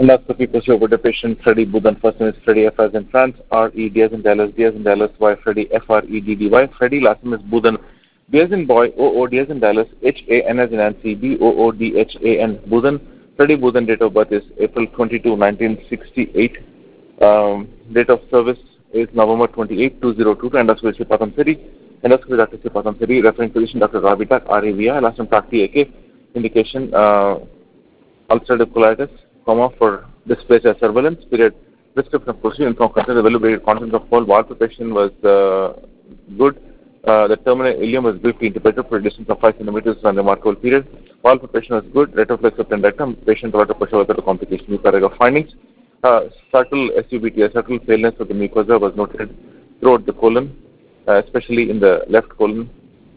Endoscopy procedure with the patient Freddy Budan. First name is Freddy F as in France, R-E, D as in Dallas, Y, Freddy, F-R-E-D-D-Y, Freddy, last name is Budan, B as in boy, O-O, D as in Dallas, H-A-N as in Nancy, B-O-O-D-H-A-N, Budan. Freddy Budan, date of birth is April 22, 1968. Date of service is November 28, 2002 to endoscopy Patam City. Endoscopy Dr. Patam City, referring physician Dr. Ravitak, R-A-V-I, last name Takti A-K, indication ulcerative colitis, for dysplasia surveillance, period, prescription of procedure, informed consent, the value content of whole valve preparation was good. The terminal ileum was briefly interpreted for a distance of 5 centimeters and remarkable period. Valve preparation was good. Retroflex of appendectomy, patient provided pressure without a complication. New paragraph findings. Subtle SUBT, subtle paleness of the mucosa was noted throughout the colon, especially in the left colon,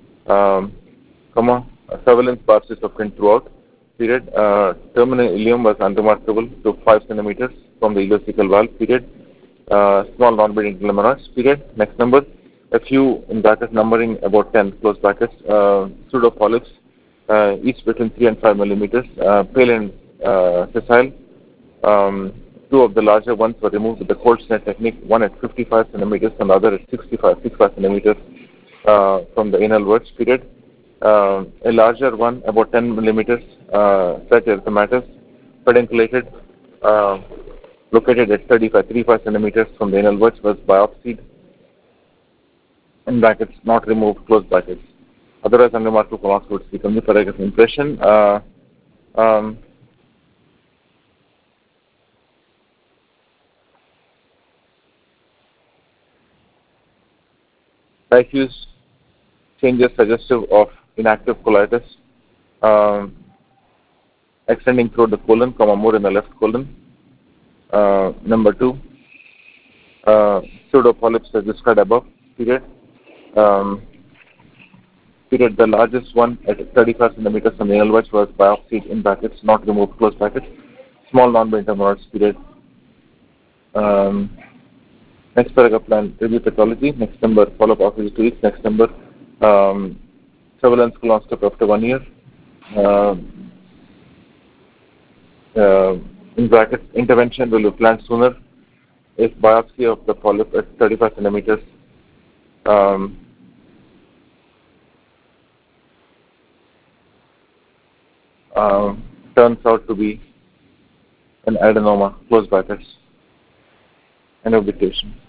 surveillance biopsies obtained throughout. Period. Terminal ileum was unremarkable to 5 centimeters from the ileocecal valve. Period. Small non-bleeding glomerulus. Period. Next number. A few in brackets numbering about 10. Close brackets. Pseudo polyps, each between 3 and 5 millimeters. Pale and sessile. Two of the larger ones were removed with the cold snare technique. One at 55 centimeters and the other at 65 centimeters from the anal verge. Period. A larger one, about 10 millimeters, such erythematous, pedunculated, located at 35 centimeters from the anal verge, was biopsied, in brackets, not removed, close brackets. Otherwise, unremarkable colonoscopy become the paragraph impression. Diffuse changes suggestive of inactive colitis, extending through the colon, more in the left colon. Number 2, pseudo polyps as described above. Period. Period. The largest one at 35 centimeters from the anal verge was biopsied, in brackets, not removed, close brackets. Small non-bleeding hemorrhoids. Period. Next paragraph plan, review pathology. Next number, follow-up after 2 weeks. Next number, surveillance colonoscopy after 1 year. In brackets, intervention will be planned sooner if biopsy of the polyp at 35 centimeters turns out to be an adenoma, close brackets. End of dictation.